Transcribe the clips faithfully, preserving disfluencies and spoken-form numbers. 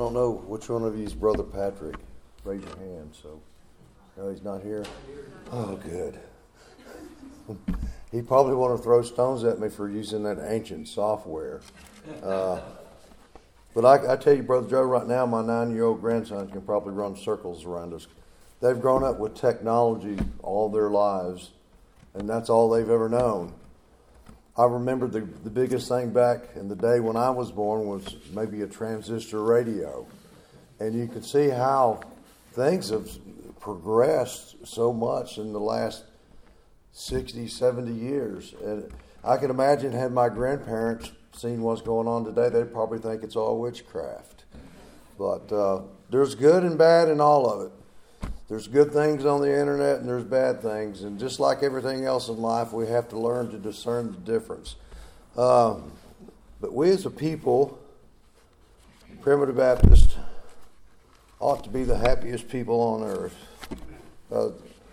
don't know which one of you is Brother Patrick. Raise your hand. So, no, he's not here. Oh, good. He probably want to throw stones at me for using that ancient software. Uh, but I, I tell you, Brother Joe, right now, my nine-year-old grandson can probably run circles around us. They've grown up with technology all their lives, and that's all they've ever known. I remember the, the biggest thing back in the day when I was born was maybe a transistor radio. And you can see how things have progressed so much in the last sixty, seventy years. And I can imagine had my grandparents seen what's going on today, they'd probably think it's all witchcraft. But uh, there's good and bad in all of it. There's good things on the internet and there's bad things. And just like everything else in life, we have to learn to discern the difference. Um, but we as a people, Primitive Baptist, ought to be the happiest people on earth. Uh,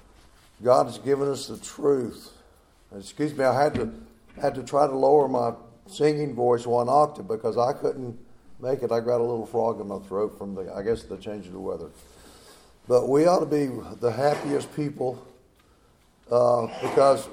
God has given us the truth. Excuse me, I had to had to try to lower my singing voice one octave because I couldn't make it. I got a little frog in my throat from the, I guess, the change of the weather. But we ought to be the happiest people uh, because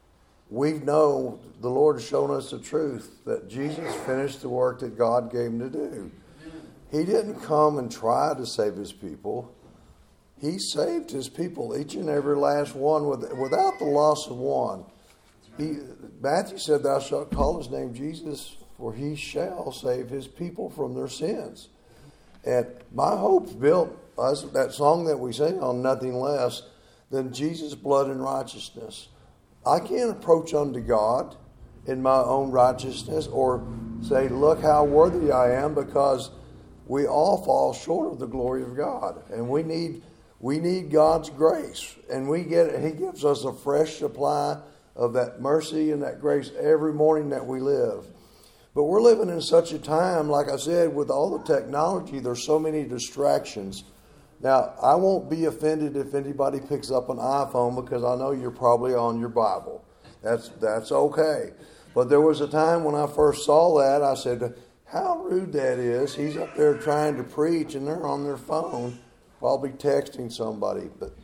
we know the Lord has shown us the truth that Jesus finished the work that God gave him to do. He didn't come and try to save his people. He saved his people, each and every last one, with, without the loss of one. He, Matthew said, "Thou shalt call his name Jesus, for he shall save his people from their sins." And my hope's built, as that song that we sing, on nothing less than Jesus' blood and righteousness. I can't approach unto God in my own righteousness or say, look how worthy I am, because we all fall short of the glory of God. And we need we need God's grace. And we get it. He gives us a fresh supply of that mercy and that grace every morning that we live. But we're living in such a time, like I said, with all the technology, there's so many distractions. Now, I won't be offended if anybody picks up an iPhone because I know you're probably on your Bible. That's that's okay. But there was a time when I first saw that, I said, how rude that is. He's up there trying to preach and they're on their phone, probably texting somebody. But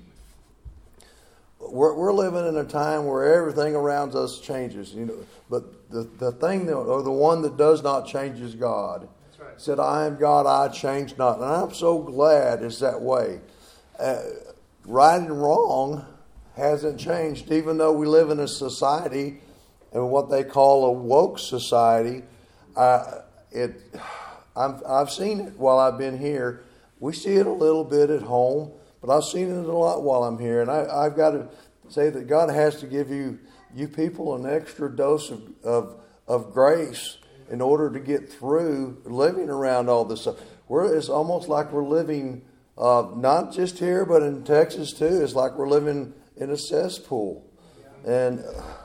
we're we're living in a time where everything around us changes, you know. But the, the thing that, or the one that does not change is God. That's right. Said, I am God, I change not. And I'm so glad it's that way. Uh, right and wrong hasn't changed, even though we live in a society and what they call a woke society. Uh, it, I'm, I've seen it while I've been here. We see it a little bit at home, but I've seen it a lot while I'm here. And I, I've got to say that God has to give you you people an extra dose of, of, of grace in order to get through living around all this stuff. We're, it's almost like we're living, uh, not just here, but in Texas too. It's like we're living in a cesspool. And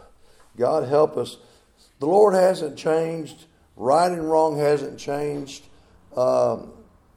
God help us. The Lord hasn't changed. Right and wrong hasn't changed. Um,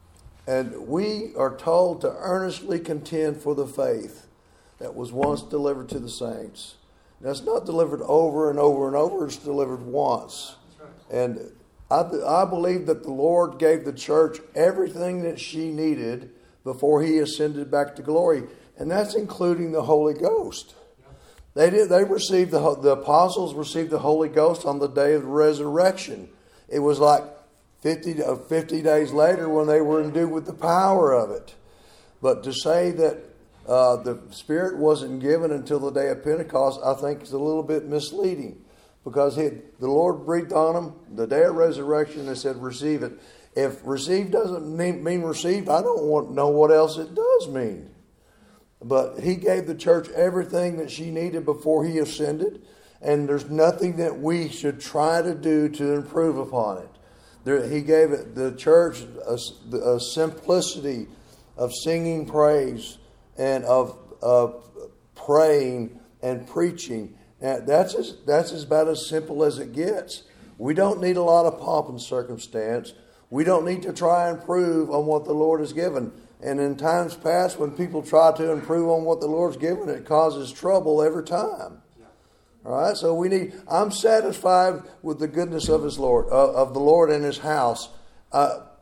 and we are told to earnestly contend for the faith that was once delivered to the saints. Now, it's not delivered over and over and over. It's delivered once. And I, I believe that the Lord gave the church everything that she needed before he ascended back to glory. And that's including the Holy Ghost. They did. They received, the, the apostles received the Holy Ghost on the day of the resurrection. It was like fifty, fifty days later when they were endued with the power of it. But to say that Uh, the Spirit wasn't given until the day of Pentecost, I think is a little bit misleading, because he, the Lord breathed on them the day of resurrection and said, receive it. If receive doesn't mean, mean received, I don't want know what else it does mean. But he gave the church everything that she needed before he ascended, and there's nothing that we should try to do to improve upon it. There, he gave it, the church a, a simplicity of singing praise and of, of praying and preaching. Now, that's as, that's about as simple as it gets. We don't need a lot of pomp and circumstance. We don't need to try and improve on what the Lord has given. And in times past, when people try to improve on what the Lord's given, it causes trouble every time. All right, so we need. I'm satisfied with the goodness of His Lord, uh, of the Lord and His house. Uh,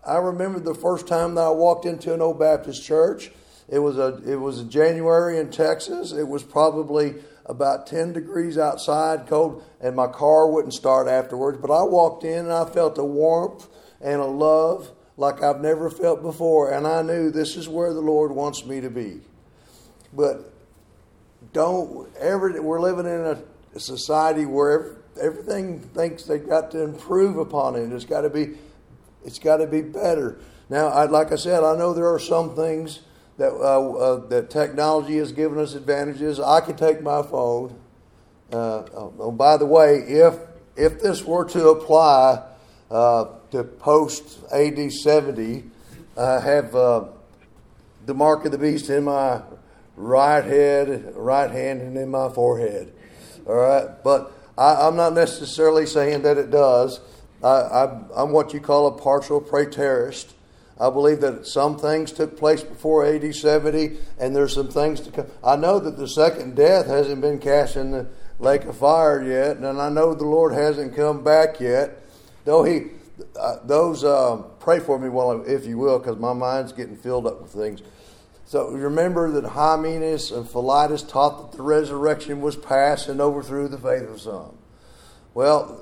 I remember the first time that I walked into an old Baptist church. It was a it was in January in Texas. It was probably about ten degrees outside, cold, and my car wouldn't start afterwards. But I walked in and I felt a warmth and a love like I've never felt before. And I knew this is where the Lord wants me to be. But don't ever, we're living in a society where everything thinks they've got to improve upon it. It's got to be, it's got to be better. Now, I, like I said, I know there are some things that uh, uh, that technology has given us advantages. I can take my phone. Uh, oh, by the way, if if this were to apply uh, to post A D seventy, I have uh, the mark of the beast in my right head, right hand, and in my forehead. All right, but I, I'm not necessarily saying that it does. I, I, I'm what you call a partial preterist. I believe that some things took place before A D seventy, and there's some things to come. I know that the second death hasn't been cast in the lake of fire yet, and I know the Lord hasn't come back yet. Though He, uh, those uh, pray for me, while if you will, because my mind's getting filled up with things. So remember that Hymenaeus and Philetus taught that the resurrection was past and overthrew the faith of some. Well,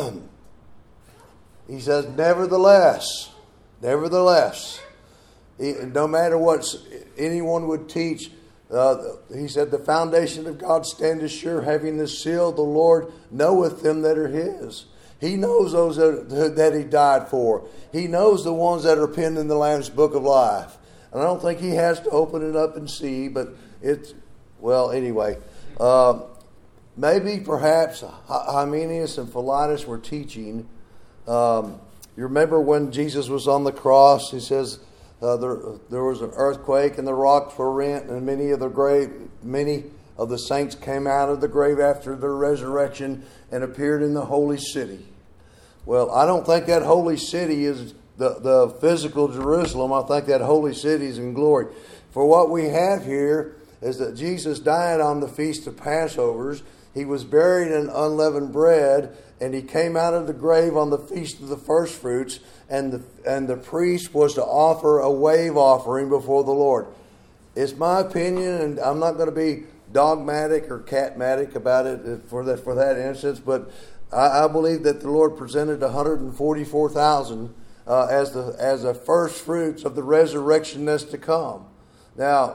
he says, nevertheless. Nevertheless, no matter what anyone would teach, uh, he said, the foundation of God standeth sure, having the seal, the Lord knoweth them that are His. He knows those that, that He died for. He knows the ones that are penned in the Lamb's Book of Life. And I don't think He has to open it up and see, but it's, well, anyway. Uh, maybe, perhaps, Hymenaeus and Philetus were teaching. Um, You remember when Jesus was on the cross, He says uh, there, there was an earthquake and the rocks were rent, and many of the grave, many of the saints came out of the grave after their resurrection and appeared in the holy city. Well, I don't think that holy city is the, the physical Jerusalem. I think that holy city is in glory. For what we have here is that Jesus died on the Feast of Passovers. He was buried in unleavened bread, and He came out of the grave on the Feast of the First Fruits, and the and the priest was to offer a wave offering before the Lord. It's my opinion, and I'm not going to be dogmatic or catmatic about it for that for that instance, but I, I believe that the Lord presented one hundred forty-four thousand uh, as the as the first fruits of the resurrection that's to come. Now,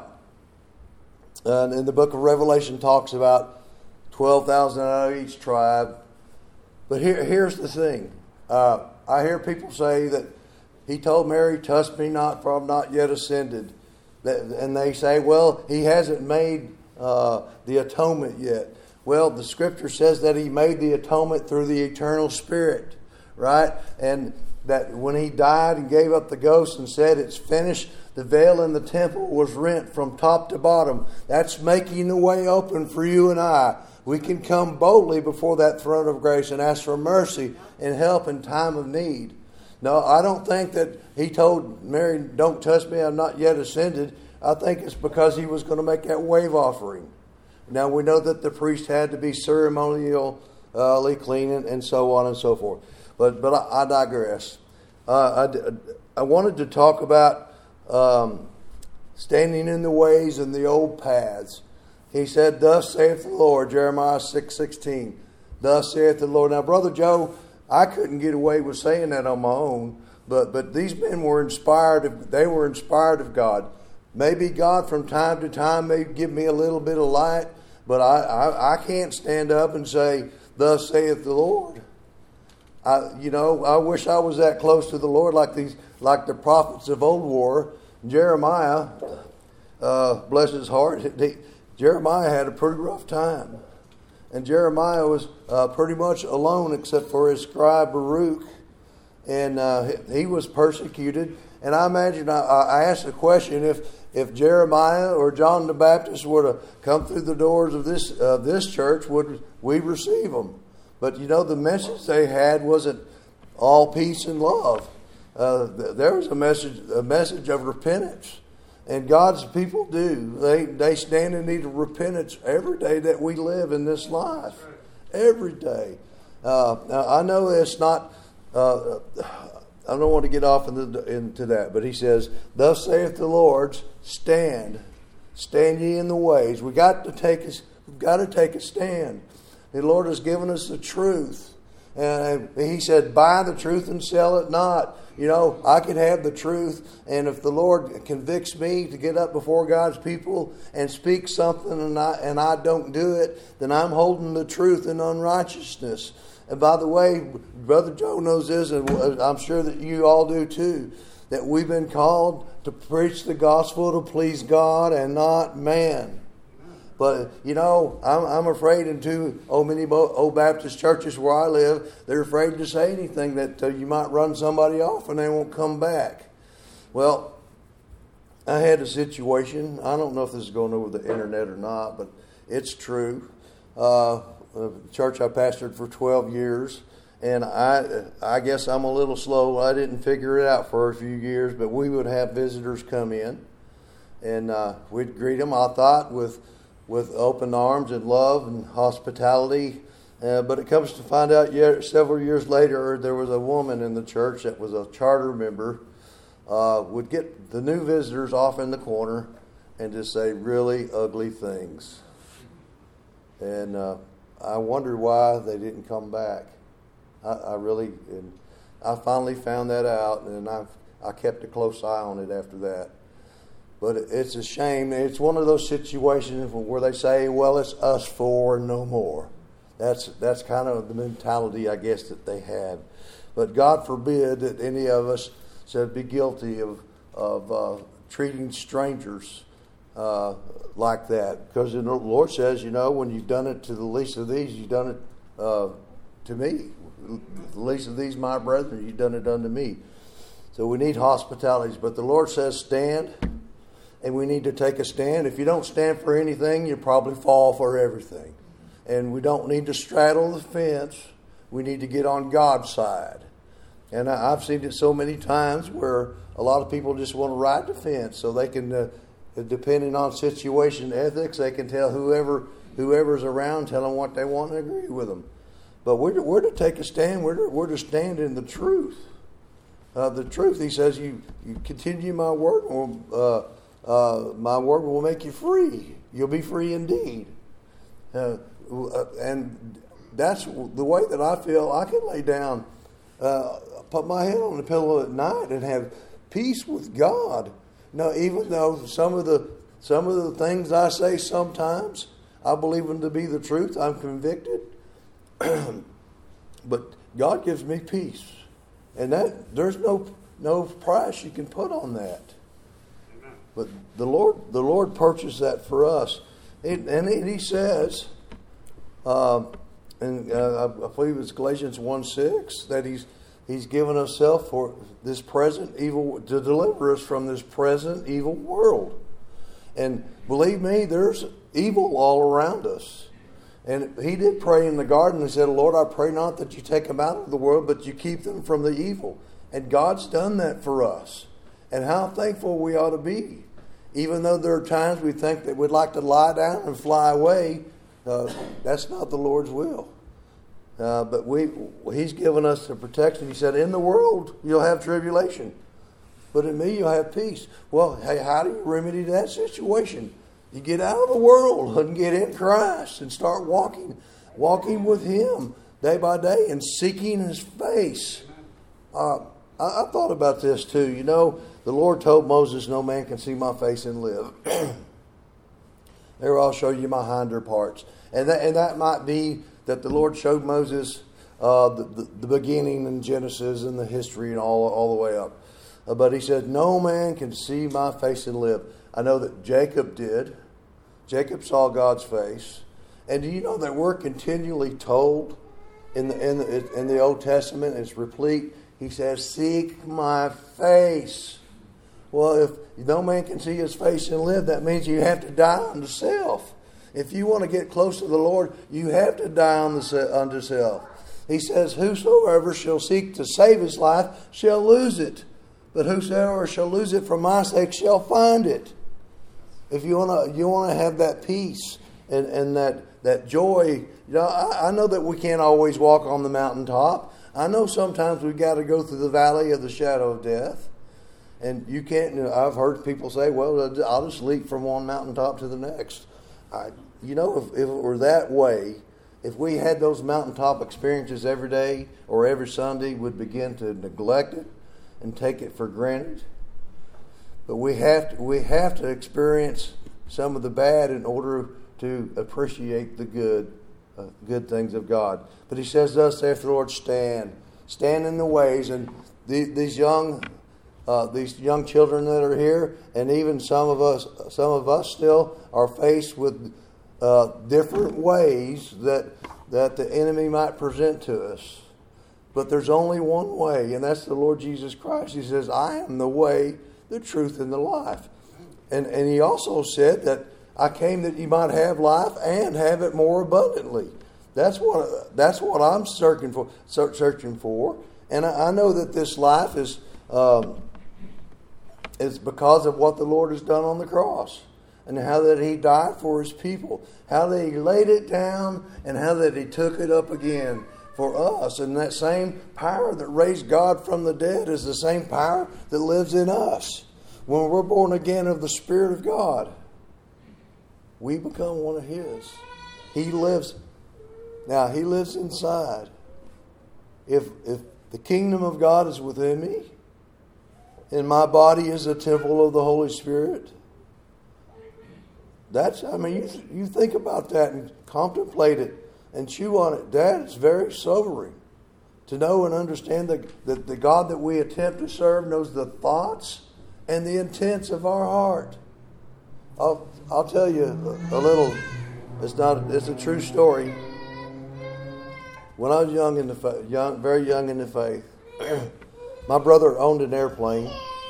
uh, in the book of Revelation talks about twelve thousand out of each tribe. But here, here's the thing. Uh, I hear people say that He told Mary, touch me not, for I'm not yet ascended. And they say, well, He hasn't made uh, the atonement yet. Well, the Scripture says that He made the atonement through the eternal Spirit, right? And that when He died and gave up the ghost and said, it's finished, the veil in the temple was rent from top to bottom. That's making the way open for you and I. We can come boldly before that throne of grace and ask for mercy and help in time of need. No, I don't think that He told Mary, don't touch me, I'm not yet ascended. I think it's because He was going to make that wave offering. Now, we know that the priest had to be ceremonially clean and, and so on and so forth. But but I, I digress. Uh, I, I wanted to talk about um, standing in the ways and the old paths. He said, thus saith the Lord, Jeremiah six sixteen. Thus saith the Lord. Now, Brother Joe, I couldn't get away with saying that on my own, but but these men were inspired. Of, they were inspired of God. Maybe God from time to time may give me a little bit of light, but I, I, I can't stand up and say, thus saith the Lord. I, you know, I wish I was that close to the Lord like these, like the prophets of old were. Jeremiah, uh, bless his heart, he, Jeremiah had a pretty rough time. And Jeremiah was uh, pretty much alone except for his scribe Baruch. And uh, he was persecuted. And I imagine, I, I asked the question, if if Jeremiah or John the Baptist were to come through the doors of this uh, this church, would we receive them? But you know, the message they had wasn't all peace and love. Uh, there was a message, a message of repentance. And God's people do. They they stand in need of repentance every day that we live in this life. Every day. Uh, now I know it's not uh, I don't want to get off into, into that, but he says, "Thus saith the Lord, stand, stand ye in the ways." We got to take us. We've got to take a stand. The Lord has given us the truth, and He said, "Buy the truth and sell it not." You know, I could have the truth, and if the Lord convicts me to get up before God's people and speak something, and I and I don't do it, then I'm holding the truth in unrighteousness. And by the way, Brother Joe knows this, and I'm sure that you all do too, that we've been called to preach the gospel to please God and not man. But, you know, I'm, I'm afraid in two old many old Baptist churches where I live, they're afraid to say anything that uh, you might run somebody off and they won't come back. Well, I had a situation. I don't know if this is going over the internet or not, but it's true. Uh, the church I pastored for twelve years, and I I guess I'm a little slow. I didn't figure it out for a few years, but we would have visitors come in, and uh, we'd greet them, I thought, with... with open arms and love and hospitality. Uh, but it comes to find out yet, several years later, there was a woman in the church that was a charter member, uh, would get the new visitors off in the corner and just say really ugly things. And uh, I wondered why they didn't come back. I, I really, and I finally found that out, and I I kept a close eye on it after that. But it's a shame. It's one of those situations where they say, well, it's us four and no more. That's that's kind of the mentality, I guess, that they had. But God forbid that any of us should be guilty of, of uh, treating strangers uh, like that. Because the Lord says, you know, when you've done it to the least of these, you've done it uh, to me. The least of these, my brethren, you've done it unto me. So we need hospitalities. But the Lord says, stand. And we need to take a stand. If you don't stand for anything, you probably fall for everything. And we don't need to straddle the fence. We need to get on God's side. And I, I've seen it so many times where a lot of people just want to ride the fence so they can, uh, depending on situation ethics, they can tell whoever whoever's around, tell them what they want and agree with them. But we're to, we're to take a stand. We're to, we're to stand in the truth. Uh, the truth, he says, you, you continue my word, uh, Uh, my word will make you free. You'll be free indeed. Uh, and that's the way that I feel. I can lay down, uh, put my head on the pillow at night and have peace with God. Now, even though some of the some of the things I say sometimes, I believe them to be the truth. I'm convicted. But God gives me peace. And that there's no no price you can put on that. But the Lord, the Lord purchased that for us, it, and he says, uh, and uh, I believe it's Galatians one six, that He's He's given Himself for this present evil to deliver us from this present evil world. And believe me, there's evil all around us. And He did pray in the garden and said, "Lord, I pray not that you take them out of the world, but you keep them from the evil." And God's done that for us. And how thankful we ought to be. Even though there are times we think that we'd like to lie down and fly away, uh, that's not the Lord's will. Uh, but we, He's given us the protection. He said, in the world you'll have tribulation, but in me you'll have peace. Well, hey, how do you remedy that situation? You get out of the world and get in Christ and start walking, walking with Him day by day and seeking His face. Uh, I, I thought about this too. You know, the Lord told Moses, no man can see my face and live. There I'll show you my hinder parts. And that, and that might be that the Lord showed Moses uh, the, the, the beginning in Genesis and the history and all, all the way up. Uh, but He said, no man can see my face and live. I know that Jacob did. Jacob saw God's face. And do you know that we're continually told in the, in the, in the Old Testament, it's replete, He says, seek my face. Well, if no man can see His face and live, that means you have to die unto self. If you want to get close to the Lord, you have to die unto self. He says, whosoever shall seek to save his life shall lose it. But whosoever shall lose it for my sake shall find it. If you want to you want to have that peace and, and that, that joy, you know, I, I know that we can't always walk on the mountaintop. I know sometimes we've got to go through the valley of the shadow of death. And you can't, I've heard people say, well, I'll just leap from one mountaintop to the next. I, you know, if, if it were that way, if we had those mountaintop experiences every day or every Sunday, we'd begin to neglect it and take it for granted. But we have to, we have to experience some of the bad in order to appreciate the good, uh, good things of God. But he says, thus saith the Lord, stand. Stand in the ways. And the, these young uh, these young children that are here, and even some of us, some of us still are faced with uh, different ways that that the enemy might present to us. But there's only one way, and that's the Lord Jesus Christ. He says, I am the way, the truth, and the life. And and he also said that I came that you might have life and have it more abundantly. That's what that's what I'm searching for. Searching for, and I, I know that this life is um, is because of what the Lord has done on the cross, and how that He died for His people, how that He laid it down, and how that He took it up again for us. And that same power that raised God from the dead is the same power that lives in us. When we're born again of the Spirit of God, we become one of His. He lives. Now, He lives inside. If if the kingdom of God is within me, and my body is a temple of the Holy Spirit, that's, I mean, you, you think about that and contemplate it and chew on it. That is very sobering to know and understand that, that the God that we attempt to serve knows the thoughts and the intents of our heart. I'll I'll tell you a, a little. It's not. It's a true story. When I was young in the faith, young, very young in the faith, my brother owned an airplane,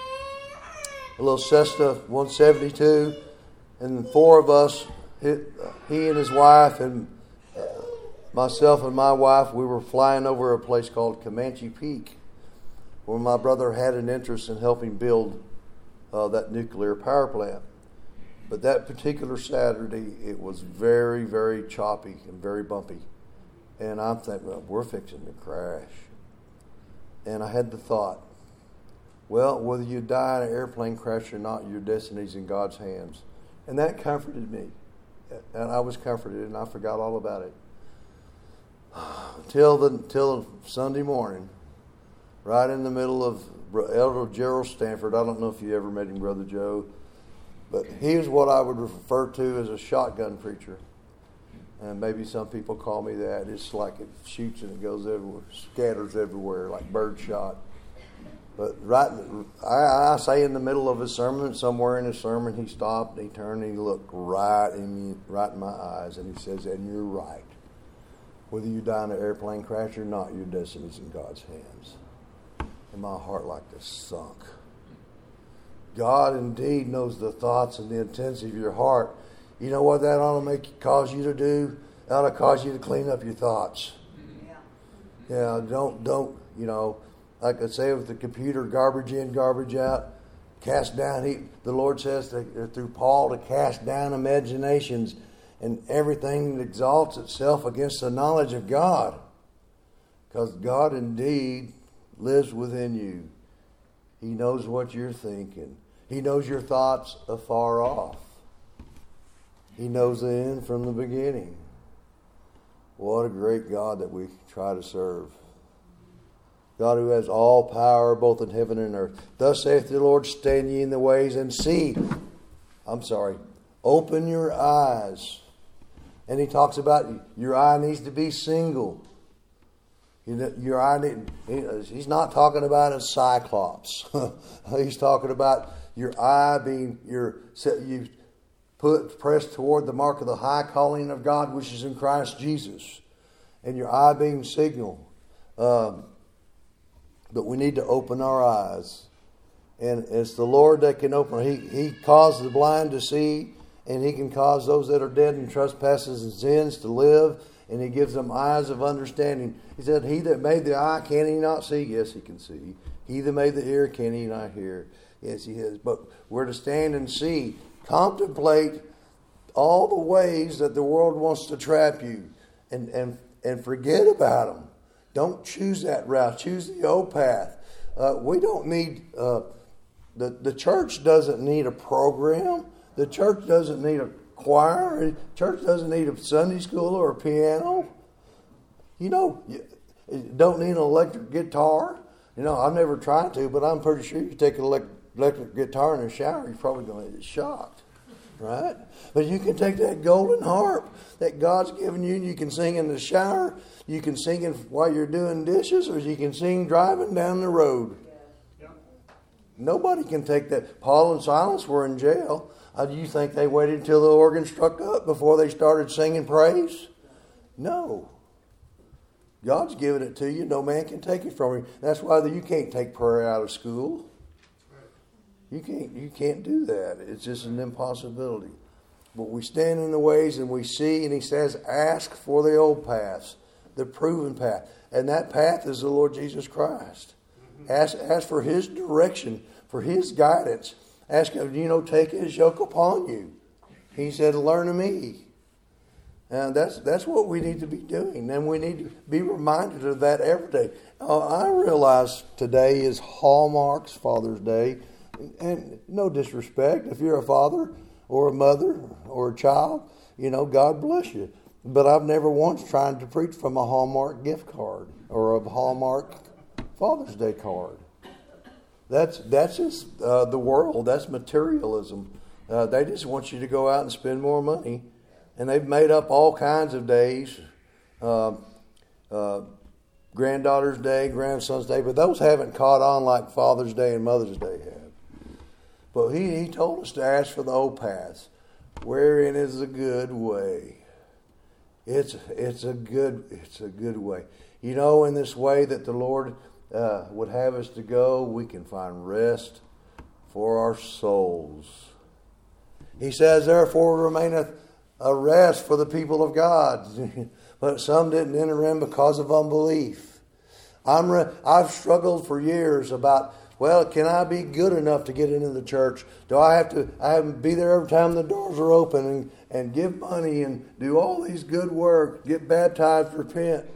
a little Cessna one seventy-two, and four of us, he, he and his wife and uh, myself and my wife, we were flying over a place called Comanche Peak, where my brother had an interest in helping build uh, that nuclear power plant. But that particular Saturday, it was very, very choppy and very bumpy. And I'm thinking, well, we're fixing to crash. And I had the thought, well, whether you die in an airplane crash or not, your destiny's in God's hands. And that comforted me. And I was comforted, and I forgot all about it. Till the till Sunday morning, right in the middle of Elder Gerald Stanford. I don't know if you ever met him, Brother Joe. But he was what I would refer to as a shotgun preacher. And maybe some people call me that. It's like it shoots and it goes everywhere, scatters everywhere, like bird shot. But right, I, I say in the middle of his sermon, somewhere in his sermon, he stopped, and he turned, and he looked right in me, right in my eyes, and he says, and you're right. Whether you die in an airplane crash or not, your destiny's in God's hands. And my heart like this sunk. God indeed knows the thoughts and the intents of your heart. You know what that ought to make cause you to do? It ought to cause you to clean up your thoughts. Yeah. Yeah, don't don't you know, like I say with the computer, garbage in, garbage out, cast down. He, the Lord says to, through Paul to cast down imaginations and everything that exalts itself against the knowledge of God, because God indeed lives within you. He knows what you're thinking. He knows your thoughts afar off. He knows the end from the beginning. What a great God that we try to serve. God who has all power both in heaven and earth. Thus saith the Lord, stand ye in the ways and see. I'm sorry. Open your eyes. And he talks about your eye needs to be single. Your eye need, he's not talking about a cyclops. He's talking about your eye being your you put pressed toward the mark of the high calling of God, which is in Christ Jesus, and your eye being signal. Um, but we need to open our eyes, and it's the Lord that can open. He He caused the blind to see, and He can cause those that are dead in trespasses and sins to live. And He gives them eyes of understanding. He said, he that made the eye, can He not see? Yes, He can see. He that made the ear, can He not hear? Yes, He is. But we're to stand and see. Contemplate all the ways that the world wants to trap you. And, and, and forget about them. Don't choose that route. Choose the old path. Uh, we don't need, uh, the, the church doesn't need a program. The church doesn't need a choir. The church doesn't need a Sunday school or a piano. You know, you don't need an electric guitar. You know, I've never tried to, but I'm pretty sure you take an electric, electric guitar in the shower, you're probably going to get shocked. Right? But you can take that golden harp that God's given you and you can sing in the shower. You can sing it while you're doing dishes, or you can sing driving down the road. Yeah. Nobody can take that. Paul and Silas were in jail. Uh, do you think they waited until the organ struck up before they started singing praise? No. God's given it to you. No man can take it from you. That's why you can't take prayer out of school. You can't, you can't do that. It's just an impossibility. But we stand in the ways and we see, and he says, ask for the old paths, the proven path. And that path is the Lord Jesus Christ. Mm-hmm. Ask, ask for his direction, for his guidance. Ask him, you know, take his yoke upon you. He said, learn of me. And that's that's what we need to be doing. And we need to be reminded of that every day. Uh, I realize today is Hallmark's Father's Day. And no disrespect, if you're a father or a mother or a child, you know, God bless you. But I've never once tried to preach from a Hallmark gift card or a Hallmark Father's Day card. That's that's just uh, the world. That's materialism. Uh, they just want you to go out and spend more money. And they've made up all kinds of days. Uh, uh, Granddaughter's Day, Grandson's Day. But those haven't caught on like Father's Day and Mother's Day have. But he, he told us to ask for the old paths. Wherein is a good way? It's it's a good it's a good way. You know, in this way that the Lord uh, would have us to go, we can find rest for our souls. He says, therefore remaineth a rest for the people of God. But some didn't enter in because of unbelief. I'm re- I've struggled for years about, well, can I be good enough to get into the church? Do I have to I have to be there every time the doors are open and, and give money and do all these good work, get baptized, repent?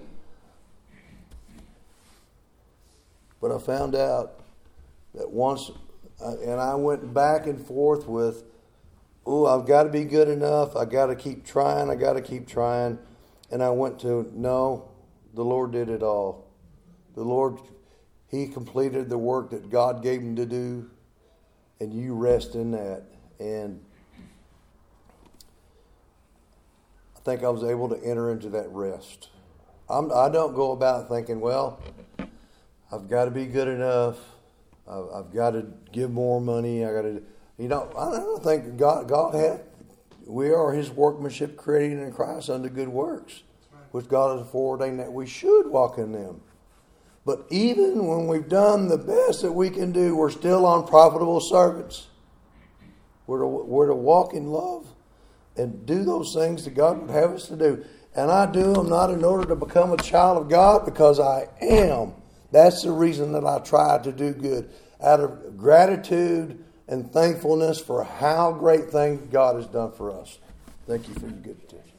But I found out that once, uh, and I went back and forth with, oh, I've got to be good enough. I got to keep trying. I got to keep trying. And I went to, no, the Lord did it all. The Lord, he completed the work that God gave him to do, and you rest in that. And I think I was able to enter into that rest. I'm, I don't go about thinking, well, I've got to be good enough. I've, I've got to give more money. I got to, you know, I don't think God, God had, we are his workmanship created in Christ unto good works, which God has foreordained that we should walk in them. But even when we've done the best that we can do, we're still unprofitable servants. We're to, we're to walk in love and do those things that God would have us to do. And I do them not in order to become a child of God, because I am. That's the reason that I try to do good. Out of gratitude and thankfulness for how great things God has done for us. Thank you for your good attention.